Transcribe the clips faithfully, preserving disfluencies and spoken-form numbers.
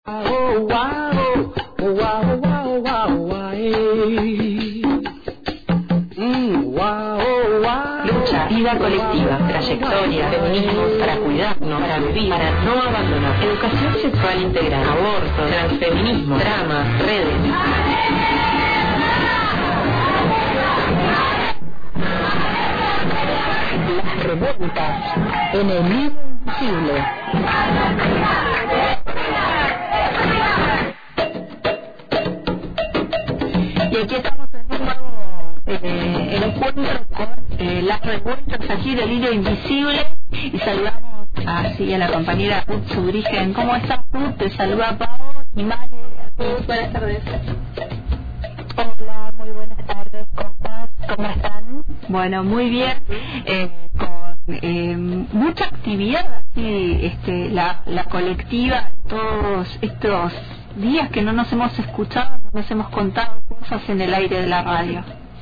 Oh, wow, wow, wow, wow, wow. Mm, wow, wow. Lucha, vida colectiva, trayectoria, feminismo, para cuidarnos, para vivir, para no abandonar. Educación sexual integral, aborto, transfeminismo, drama, redes. Las revueltas en el libro invisible. Y aquí estamos en un nuevo eh, encuentro con eh, las revueltas aquí del hilo invisible y saludamos así a la compañera Ruth Zurigen. ¿Cómo estás, Ruth? Te saluda Pau y Mane. Buenas tardes. Hola, muy buenas tardes, compas. ¿Cómo están? Bueno, muy bien. Eh, con eh, mucha actividad así, este, la, la colectiva, todos estos días que no nos hemos escuchado, no nos hemos contado cosas en el aire de la radio.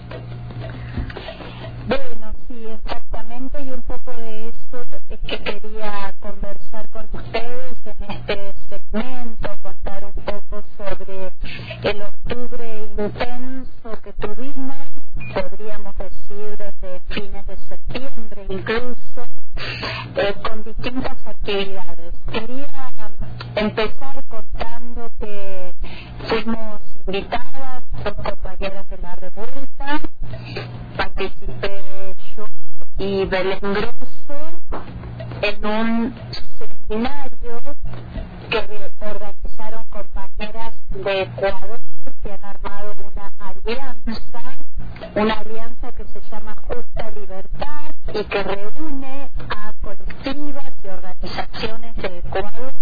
Bueno, sí, exactamente, y un poco de eso es que quería conversar con ustedes en este segmento, contar un poco sobre el octubre intenso que tuvimos, podríamos decir desde fines de septiembre incluso, eh, con distintas actividades. Quería empezar contando que fuimos invitadas por compañeras de la revuelta, participé yo y Belén Grosso en un seminario que organizaron compañeras de Ecuador que han armado una alianza, una alianza que se llama Justa Libertad y que reúne a colectivas y organizaciones de Ecuador.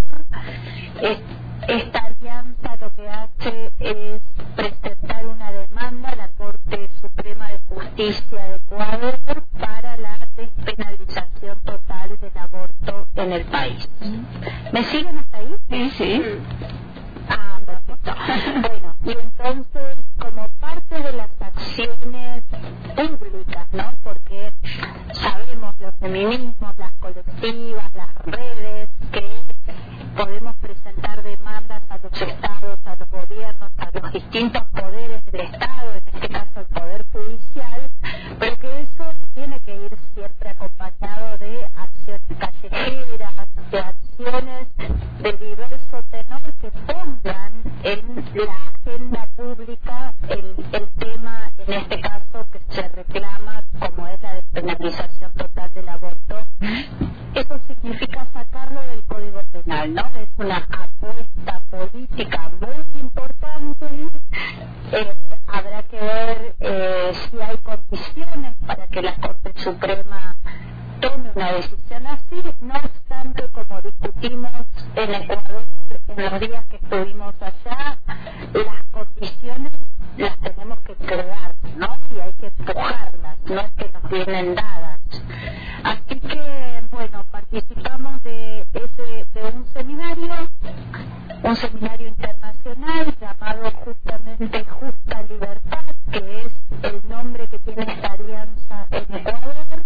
Esta alianza lo que hace es presentar una demanda a la Corte Suprema de Justicia de Ecuador para la despenalización total del aborto en el país. ¿Me siguen hasta ahí? Sí, sí. Ah, perfecto. Bueno, y entonces, como parte de las acciones públicas, ¿no? Porque sabemos los feminismos, las colectivas, las redes, que podemos presentar demandas a los estados, a los gobiernos, a los distintos poderes del Estado, en este caso el Poder Judicial, pero que eso tiene que ir siempre acompañado de acciones callejeras, de acciones de diverso tenor que pongan en la agenda pública el, el tema, en este caso, que se reclama, como es la despenalización total del aborto. Eso significa sacarlo del Código Penal, ¿no? Es una apuesta política muy importante. Eh, habrá que ver eh, si hay condiciones para que la Corte Suprema tome una decisión así. No obstante, como discutimos en Ecuador en los días que estuvimos allá, las condiciones las tenemos que crear, ¿no? Y hay que empujarlas, no es que nos vienen dadas. Así que, bueno, participamos de ese de un seminario, un seminario internacional llamado justamente Justa Libertad, que es el nombre que tiene esta alianza en Ecuador.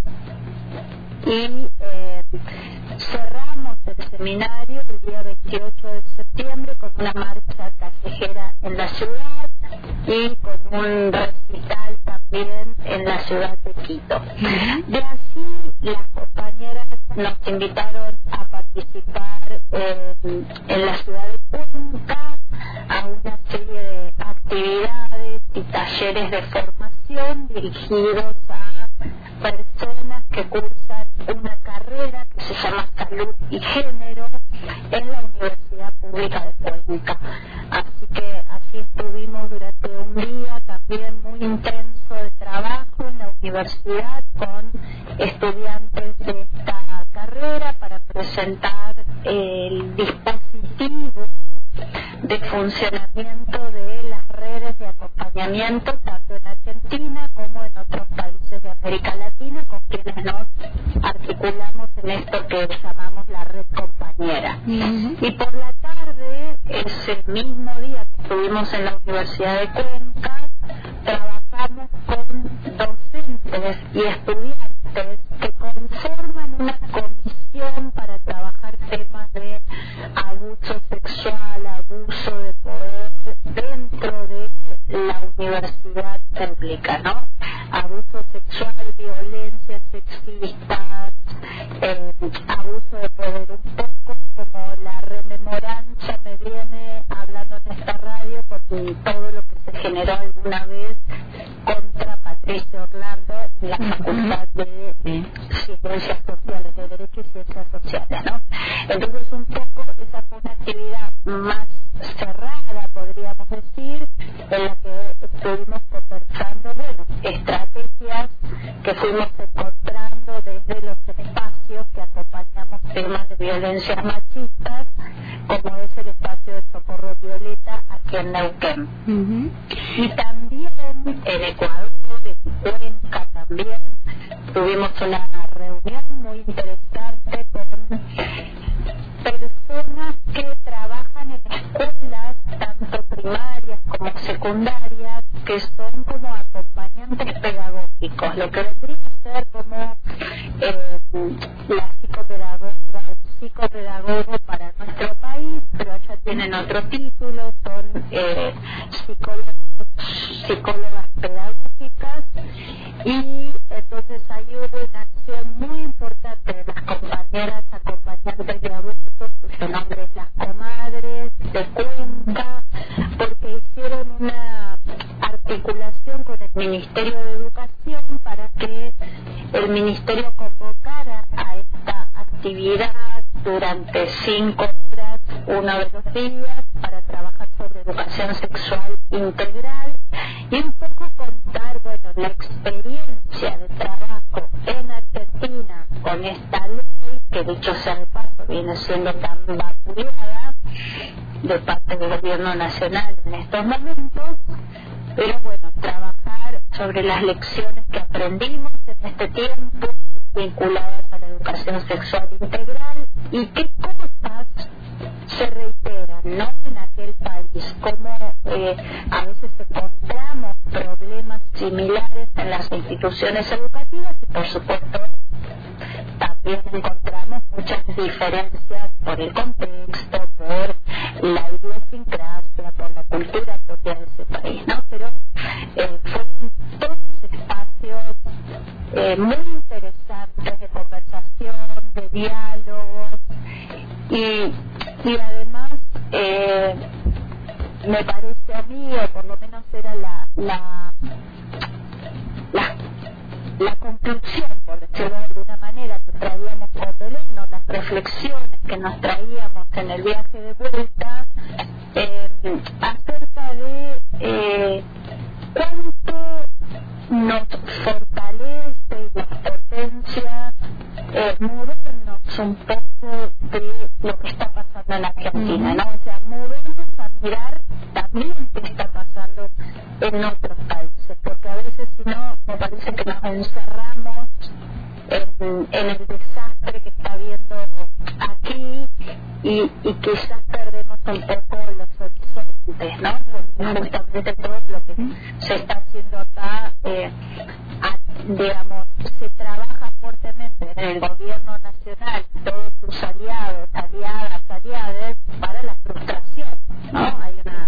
Y eh, cerramos el seminario el día veintiocho de septiembre con una marcha callejera en la ciudad y con un recital también en la ciudad de Quito. De así, las compañeras nos invitaron a participar eh, en la ciudad de Cuenca a una serie de actividades y talleres de formación dirigidos a personas que cursan una carrera que se llama Salud y Género en la Universidad Pública de Cuenca. Así que así estuvimos durante un día también muy intenso de trabajo en la universidad con estudiantes de esta carrera para presentar el dispositivo de funcionamiento de las redes de acompañamiento tanto en Argentina como en otros países de América Latina con quienes nos articulamos en esto que llamamos la red compañera. Uh-huh. Y por la tarde, ese mismo día que estuvimos en la Universidad de Cuenca, trabajamos con docentes y estudiantes que conforman una comisión para trabajar temas de abuso sexual, abuso Latinoamérica, ¿no? Abuso sexual, violencia sexista, eh, abuso de poder, un poco como la rememoranza me viene hablando en esta radio por todo lo que se generó alguna vez contra Patricia Orlando en la Facultad de Ciencias Sociales, de Derecho y Ciencias Sociales, ¿no? Entonces un poco esa fue una actividad más cerrada, podríamos decir, en la que estuvimos conversando, bueno, estrategias que fuimos encontrando desde los espacios que acompañamos temas de violencias machistas, como es el espacio de Socorro Violeta aquí en Neuquén. Uh-huh. Y también en Ecuador, en Cuenca también, tuvimos una reunión muy interesante con personas que trabajan en escuelas, tanto primarias como secundarias, que son como acompañantes pedagógicos, lo que vendría a ser como eh, la psicopedagoga, el psicopedagogo para nuestro país, pero allá tienen otro título, son eh, psicólogos, psicólogas pedagógicas, y entonces ahí hubo una acción muy importante de las compañeras acompañantes de abusos, cuyo nombre es Las Comadres de Cuenca, porque hicieron una articulación con el Ministerio de Educación para que el Ministerio convocara a esta actividad durante cinco horas, uno de los días, para trabajar sobre educación sexual integral y un poco contar, bueno, la experiencia de trabajo en Argentina con esta ley, que dicho sea de paso viene siendo tan vapuleada de parte del gobierno nacional en estos momentos, pero bueno, trabajar sobre las lecciones que aprendimos en este tiempo vinculadas a la educación sexual integral y qué cosas se reiteran, ¿no?, en aquel país, como eh, a veces encontramos problemas similares en las instituciones educativas y por supuesto también encontramos muchas diferencias por el contexto, por la idiosincrasia, por la cultura propia de ese país, ¿no? Pero eh, fueron todos espacios eh, muy interesantes de conversación, de diálogos y, y además eh, me parece a mí, o por lo menos era la la, la la conclusión, por decirlo de alguna manera, que traíamos con Belén, ¿no?, las reflexiones que nos traíamos en el viaje de vuelta, eh, acerca de eh, cuánto nos fortalece y nos potencia eh, movernos un poco de lo que está pasando en Argentina, ¿no? O sea, movernos a mirar también qué está pasando en otros países, porque a veces si no, me parece que nos encerramos en, en el desastre que está habiendo aquí y, y quizás perdemos un poco los horizontes, ¿no? Justamente todo lo que se está haciendo acá, eh, a, digamos, se trabaja fuertemente en el gobierno nacional, todos sus aliados, aliadas, aliadas, para la frustración, ¿no? Hay una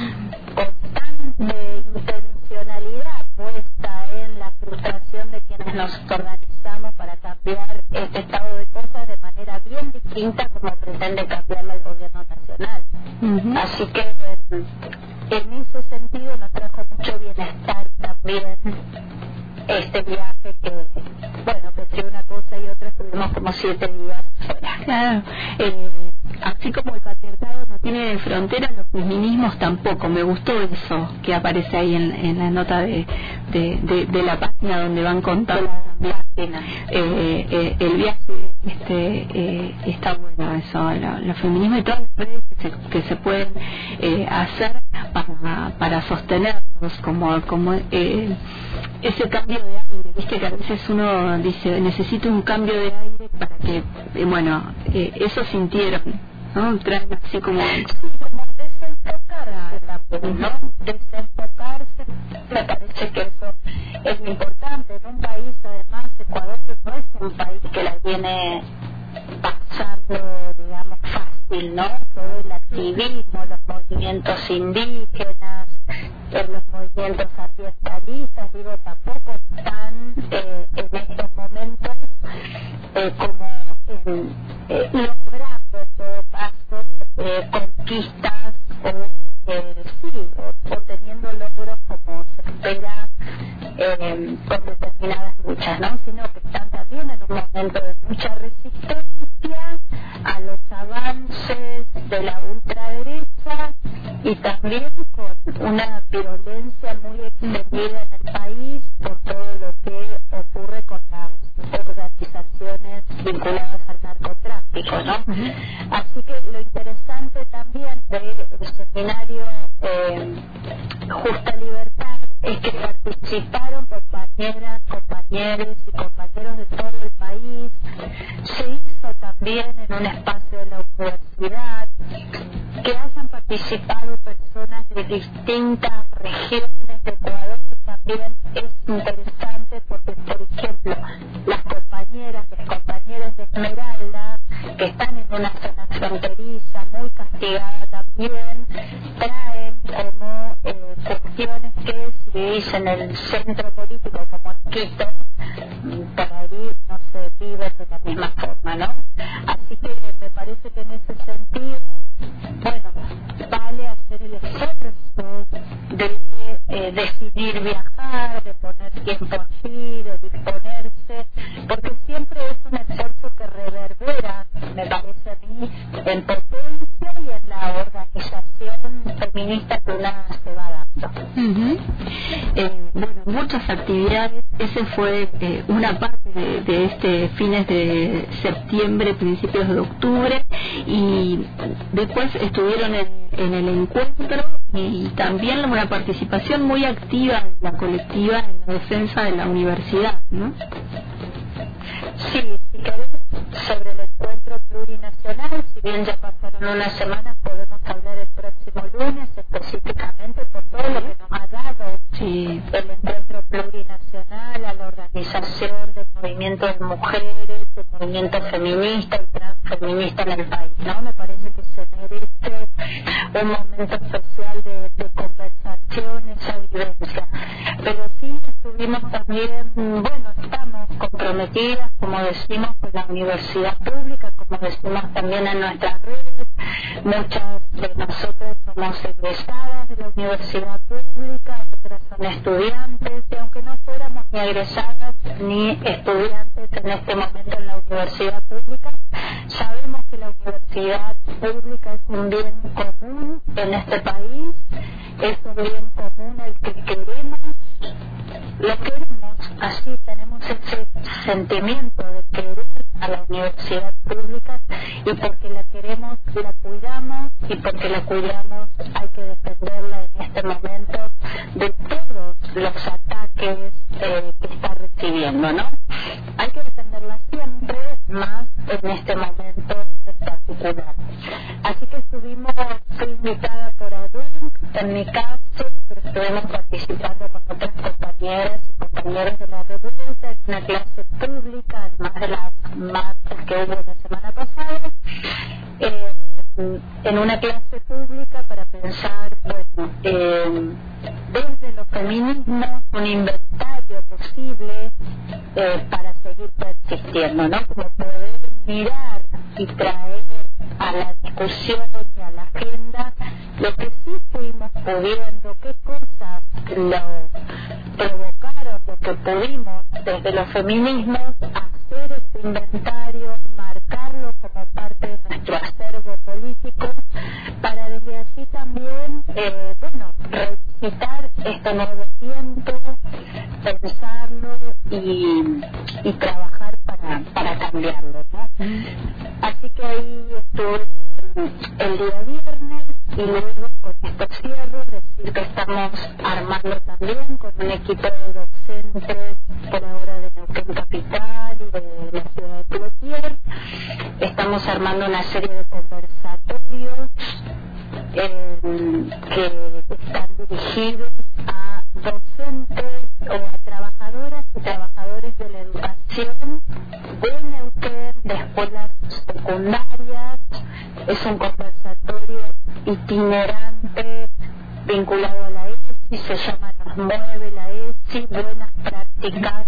constante intencionalidad puesta en la frustración de quienes nos organizamos para cambiar este estado de cosas de manera bien distinta como pretende cambiarla el gobierno nacional. Uh-huh. Así que en ese sentido nos trajo mucho bienestar también este viaje que, bueno, que entre una cosa y otra estuvimos como siete días fuera. Claro, eh, así como el patriarcado no tiene frontera, los feminismos tampoco. Me gustó eso que aparece ahí en, en la nota de, de, de, de la página donde van contando la página. Eh, eh, el viaje este eh, está bueno eso, los feminismos y todas las redes que se, que se pueden eh, hacer para, para sostenernos como, como eh, ese cambio de aire, viste que a veces uno dice necesito un cambio de aire para que eh, bueno, eh, eso sintieron, ¿no? Traen así como sí, como desenfocarse también, ¿no? Desenfocarse, me parece que eso es importante en un país, además Ecuador no es un país que la tiene pasando, digamos, fácil, ¿no? Todo el activismo, los movimientos indígenas, los movimientos ambientalistas, embargo tampoco están eh, en estos momentos eh, como eh, eh, logrando en todo caso eh, conquistas o eh, sí, o, o teniendo logros como se espera eh, con determinadas luchas, ¿no? Sino que están también en un momento de mucha resistencia a los avances de la ultraderecha y también con una violencia muy extendida en el país por todo lo que ocurre con las organizaciones vinculadas al narcotráfico, ¿no? Uh-huh. Así que lo interesante también del seminario eh, Justa Libertad es que participaron compañeras, compañeros y compañeros de todo el país. Se hizo también en un espacio de la universidad, que hayan participado personas de distintas regiones de Ecuador también es interesante porque, por ejemplo, las compañeras, las compañeras de Esmeralda, que están en una zona fronteriza muy castigada también, traen como eh, cuestiones que si vivís en el centro político como en Quito, por ahí no se vive de la misma forma, ¿no? Así que me parece que en ese sentido, bueno, vale hacer el esfuerzo de eh, decidir viajar, de poner tiempo allí, de disponerse, porque siempre es un esfuerzo que reverbera, me parece a mí, en potencia y en la organización feminista que una se va dando. Uh-huh. Eh, bueno, muchas actividades, ese fue eh, una parte de, de este fines de septiembre, principios de octubre, y después estuvieron en, en el encuentro y también una participación muy activa de la colectiva en la defensa de la universidad, ¿no? Sí, si querés, sobre el encuentro plurinacional, si bien ya pasaron unas semanas, podemos hablar el próximo lunes específicamente por todo lo que nos ha dado sí. el encuentro plurinacional a la organización del movimiento de mujeres, del movimiento feminista y transfeminista en el país, ¿no? Me parece que se merece un momento especial de, de conversación, esa vivencia. Pero sí estuvimos también, bueno, estamos comprometidas, como decimos, con la universidad pública, como decimos también en nuestras redes. Muchas de nosotros somos egresadas de la universidad pública, otras son estudiantes, y aunque no fuéramos ni egresadas ni estudiantes en este momento en la universidad pública, sabemos que la universidad pública es un bien común en este país, es un bien común el que queremos, lo queremos, así tenemos ese sentimiento de querer a la universidad pública, y porque la queremos, la cuidamos, y porque la cuidamos hay que defenderla en este momento de todos los ataques eh, que está recibiendo, ¿no? Hay que defenderla siempre, más en este momento en particular. Así que estuvimos, fui invitada por ADUNC, en mi caso, pero estuvimos participando con otras compañeras y compañeros de la revuelta en una clase pública, además de las marchas que hubo la semana pasada, eh, en una clase pública para pensar, bueno, eh, desde los feminismos, un inventario posible eh, para seguir persistiendo, ¿no? Como poder mirar y traer a la discusión y a la agenda lo que sí fuimos pudiendo, qué cosas lo provocaron, lo que pudimos desde los feminismos hacer ese inventario, marcarlo como parte de nuestro acervo político, para desde allí también, eh, bueno, revisitar este nuevo tiempo, pensarlo y, y trabajar para, para cambiarlo, ¿no? Así que ahí estuve el día viernes, y luego con esto cierro, decir que estamos armando también con un equipo de docentes por ahora de Neuquén Capital y de la ciudad de Plotier. Estamos armando una serie de conversatorios eh, que están dirigidos a docentes o a trabajadoras y trabajadores de la educación de Neuquén, de escuelas secundarias. Es un conversatorio itinerante vinculado a la E S I, se llama Nos Mueve la E S sí buenas prácticas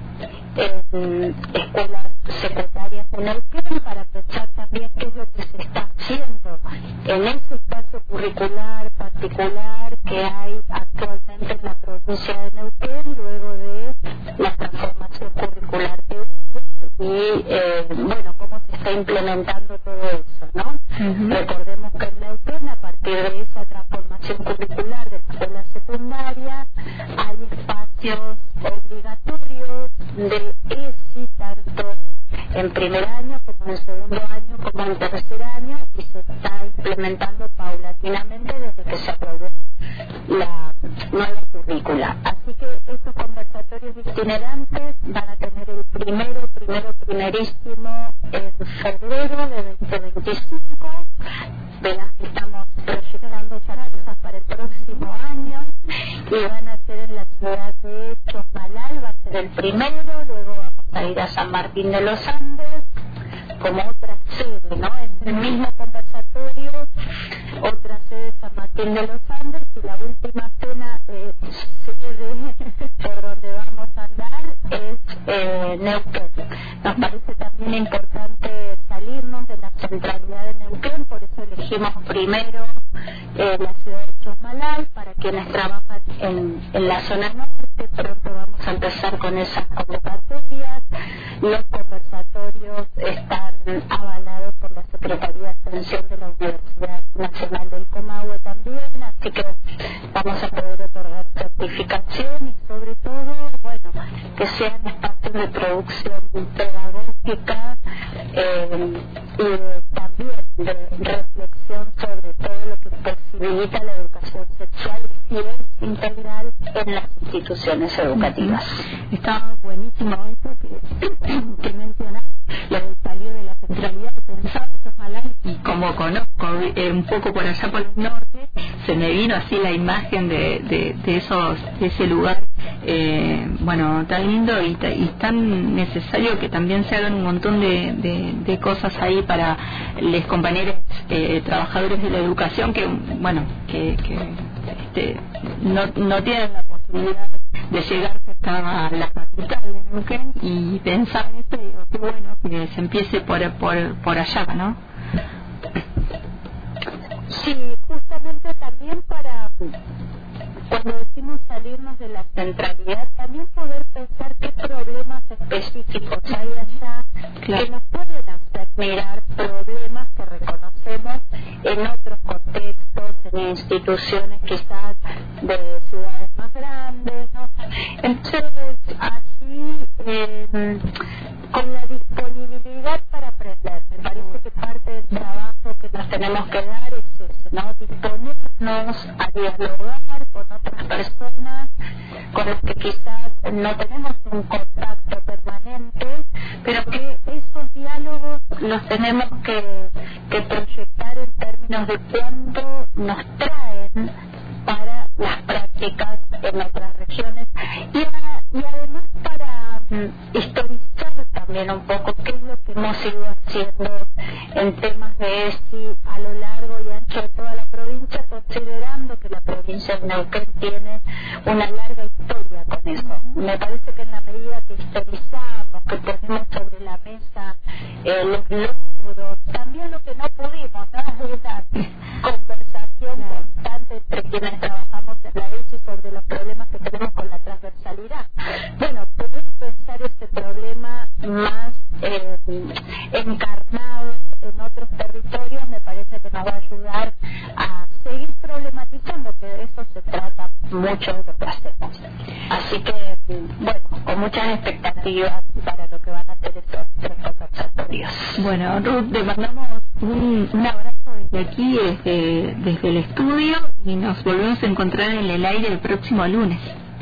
en escuelas secundarias en Neuquén, para pensar también qué es lo que se está haciendo en ese espacio curricular particular que hay actualmente en la provincia de Neuquén, luego de la transformación curricular que hubo y eh, bueno, cómo se está implementando todo eso, ¿no? Uh-huh. Recordemos que en Neuquén, a partir de esa transformación curricular de la escuela secundaria, hay espacios obligatorios de E S I, tanto en primer año como en segundo año como en tercer año, y se está implementando paulatinamente desde que se aprobó la nueva currícula. Así que estos conversatorios itinerantes van a tener el primero, primero, primerísimo en febrero de veinte veinticinco. Verás que estamos proyectando esas cosas para el próximo año y van a ser en la ciudad de Chosmalal, va a ser el primero, luego vamos a ir a San Martín de los Andes como otra sede, ¿no? Es el mismo conversatorio, otra sede San Martín de los Andes, y la última cena, eh, sede por donde vamos a andar es eh, Neuquén. Nos parece también importante salirnos de la centralidad de Neuquén, por eso elegimos primero eh, la ciudad de Chosmalal para quienes trabajan en, en la zona norte. Pronto vamos a empezar con esas convocatorias. Los conversatorios están avalados por la Secretaría de Extensión de la Universidad Nacional del Comahue también, así que vamos a poder otorgar certificación y sobre todo, bueno, que sean espacios de producción pedagógica eh, y también de reflexión sobre todo lo que posibilita la educación sexual y es integral en las instituciones educativas. Está buenísimo esto que, que mencionas, lo de salir de la centralidad, pensar Chosmalal, y como conozco eh, un poco por allá por el norte, se me vino así la imagen de, de, de esos de ese lugar eh, bueno, tan lindo y, y tan necesario, que también se hagan un montón de, de, de cosas ahí para los compañeros eh, trabajadores de la educación que bueno que, que este, no, no tienen la posibilidad de llegar hasta la capital de Neuquén, y pensar en esto y digo, qué bueno que se empiece por, por, por allá, ¿no? Sí, justamente también para, cuando decimos salirnos de la centralidad, también poder pensar qué problemas específicos hay allá, claro, que nos pueden hacer mirar problemas que reconocemos en otros contextos, en instituciones quizás de ciudades más grandes, ¿no? Entonces, así, eh, con la disponibilidad para aprender, me parece que parte del trabajo que nos tenemos que dar es eso, ¿no? Disponernos a dialogar con otras personas con las que quizás no tenemos un contacto permanente, pero que esos diálogos los tenemos que, que proyectar en términos de cuánto nos traen para las prácticas en otras regiones y, a, y además para um, historizar también un poco qué es lo que hemos ido haciendo en temas de E S I a lo largo y ancho de toda la provincia, considerando que la provincia de Neuquén tiene una larga historia con eso. Me parece que en la medida que historizamos, que ponemos sobre la mesa eh, los logros, también lo que no pudimos, ¿no? Es la conversación constante entre quienes trabajamos en la E S I sobre los problemas que tenemos con la transversalidad. Bueno, poder pensar este problema más eh, encarnado en otros territorios me parece que nos va a ayudar a seguir problematizando, que de eso se trata mucho de lo que hacemos. Así que, bueno, con muchas expectativas para lo que van a hacer estos tres conversatorios. Bueno, Ruth, te mandamos un, un abrazo desde aquí, desde, desde el estudio, y nos volvemos a encontrar en el aire el próximo lunes.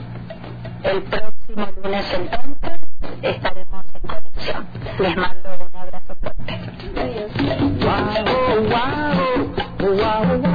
El próximo lunes entonces estaremos en conexión. Les mando un abrazo fuerte. Wow, wow, wow, wow.